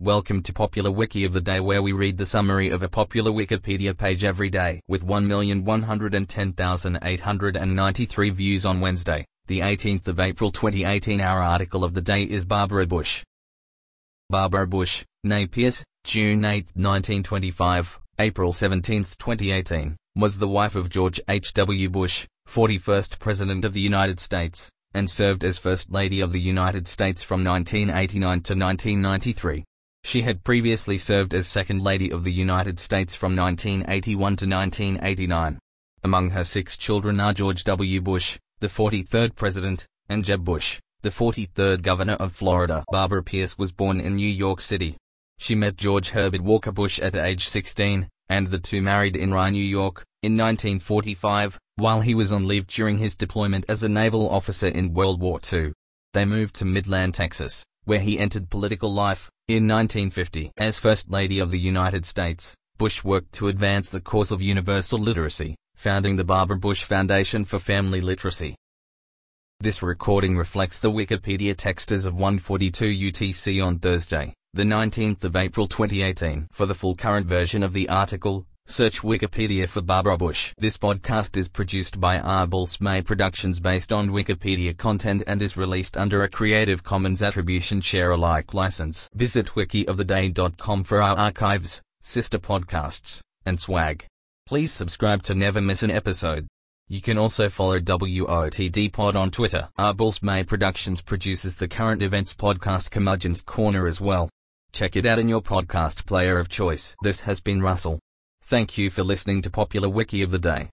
Welcome to Popular Wiki of the Day, where we read the summary of a popular Wikipedia page every day, with 1,110,893 views on Wednesday, the 18th of April 2018. Our article of the day is Barbara Bush. Barbara Bush, née Pierce, June 8, 1925, April 17, 2018, was the wife of George H. W. Bush, 41st President of the United States, and served as First Lady of the United States from 1989 to 1993. She had previously served as Second Lady of the United States from 1981 to 1989. Among her 6 children are George W. Bush, the 43rd President, and Jeb Bush, the 43rd Governor of Florida. Barbara Pierce was born in New York City. She met George Herbert Walker Bush at age 16, and the two married in Rye, New York, in 1945, while he was on leave during his deployment as a naval officer in World War II. They moved to Midland, Texas, where he entered political life, in 1950. As First Lady of the United States, Bush worked to advance the cause of universal literacy, founding the Barbara Bush Foundation for Family Literacy. This recording reflects the Wikipedia text as of 1:42 UTC on Thursday, the 19th of April 2018. For the full current version of the article, search Wikipedia for Barbara Bush. This podcast is produced by Arbels May Productions based on Wikipedia content and is released under a Creative Commons Attribution Share Alike license. Visit wikioftheday.com for our archives, sister podcasts, and swag. Please subscribe to never miss an episode. You can also follow WOTD Pod on Twitter. Arbels May Productions produces the current events podcast Curmudgeon's Corner as well. Check it out in your podcast player of choice. This has been Russell. Thank you for listening to Popular Wiki of the Day.